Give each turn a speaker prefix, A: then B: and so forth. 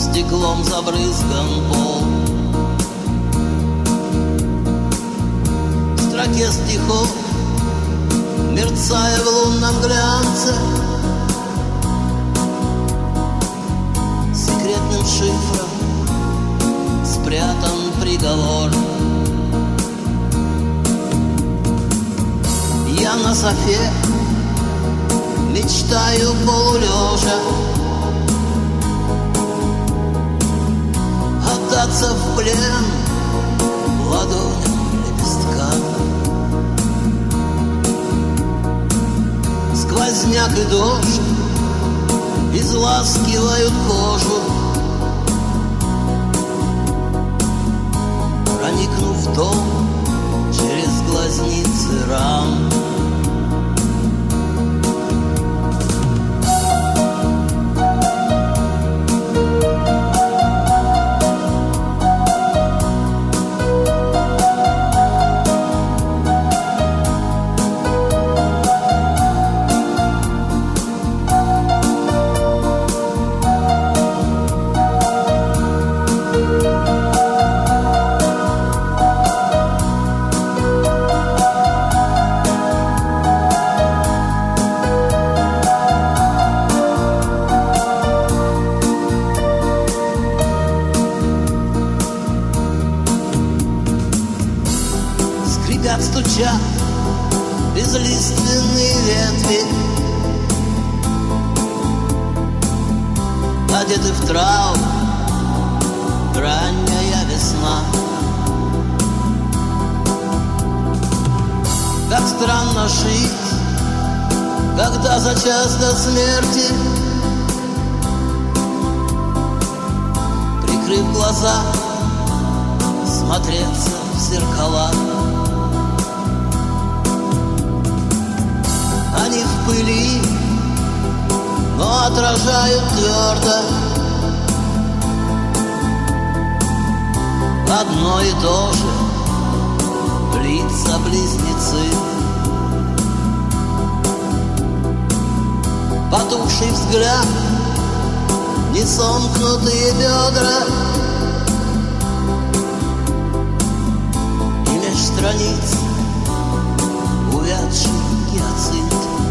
A: стеклом забрызган пол. В строке стихов, мерцая в лунном глянце, секретным шифром спрятан приговор. Я на софе мечтаю полулежа отдаться в плен ладоням лепестка. Сквозняк и дождь изласкивают кожу, проникнув в дом через глазницы рам. Скрипят, стучат безлиственные ветви, одеты в траур ранняя весна. Как странно жить, когда за час до смерти, прикрыв глаза, смотреться в зеркала. Они в пыли, но отражают твердо одно и то же, лица-близнецы. Потухший взгляд, несомкнутые бедра, и меж страниц увядший гиацинт.